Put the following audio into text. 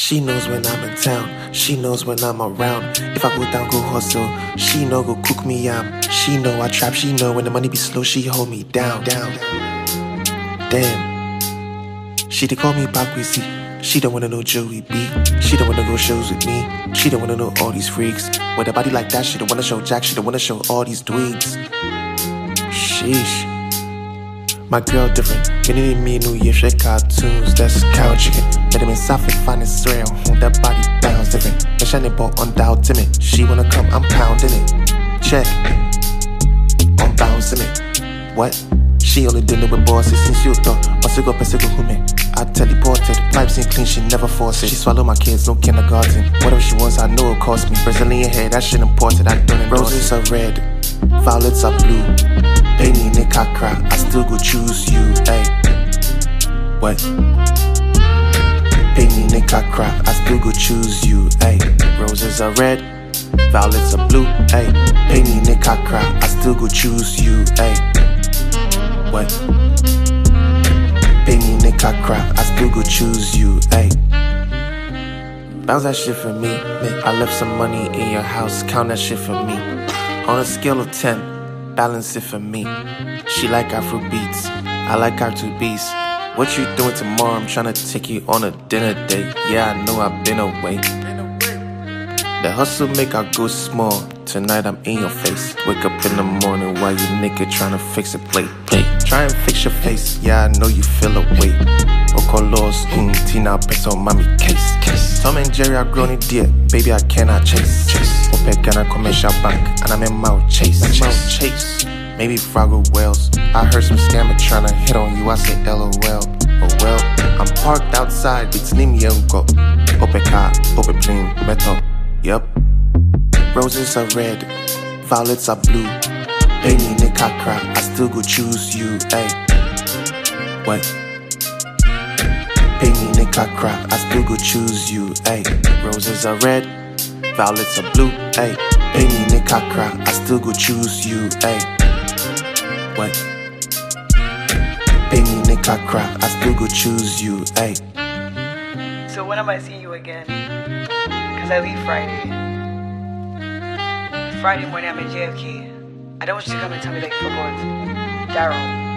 She knows when I'm in town, she knows when I'm around. If I go down, go hustle, she know go cook me out. She know I trap, she know when the money be slow, she hold me down. Damn, she dey call me Bakwisi. She don't wanna know Joey B. She don't wanna go shows with me. She don't wanna know all these freaks. With a body like that, she don't wanna show Jack. She don't wanna show all these dweebs. Sheesh. My girl different. You need me New Year shake cartoons. That's cow chicken. Let him in South and find his real. That body bounce different. The shining ball on down timid. She wanna come, I'm pounding it. Check. I'm bouncing it. What? She only dealing with bosses since you thought. Osigo Pesigo Hume. I teleported, pipes ain't clean, she never force it. She swallow my kids, no kindergarten. Whatever she wants, I know it cost me. Brazilian hair, that shit imported, I don't endorse. Roses are red, violets are blue. Penny Nick I cry, I still go choose you, ayy. What? Penny Nick I cry, I still go choose you, ayy. Roses are red, violets are blue, ayy. Penny Nick I cry, I still go choose you, ayy. What? Pay me, Nick, I cry, I still go choose you, ayy. Bounce that shit for me. I left some money in your house, count that shit for me. On a scale of 10, balance it for me. She like Afro beats, I like R2Bs. What you doing tomorrow? I'm tryna take you on a dinner date. Yeah, I know I've been away. The hustle make I go small. Tonight I'm in your face. Wake up in the morning while you naked tryna fix a plate. Try and fix your face, yeah, I know you feel away. Okolos, Tina, Peso, Mami, case. Tom and Jerry are grown in dear, baby, I cannot chase. Ope Ghana commercial bank, and I'm in mouth chase. Maybe Fraggle Wells. I heard some scammer tryna hit on you, I say LOL. Oh well, I'm parked outside, it's Nim Yonko. Ope car, Ope plane, metal, yep. Roses are red, violets are blue. Penny Nick I cry, I still go choose you, ayy. What? Penny Nick I cry, I still go choose you, ayy. Roses are red, violets are blue, ayy. Penny Nick I cry, I still go choose you, ayy. What? Penny Nick I cry, I still go choose you, ayy. So when am I seeing you again? Cause I leave Friday. Friday morning I'm in JFK. I don't want you to come and tell me that you forgot. Daryl.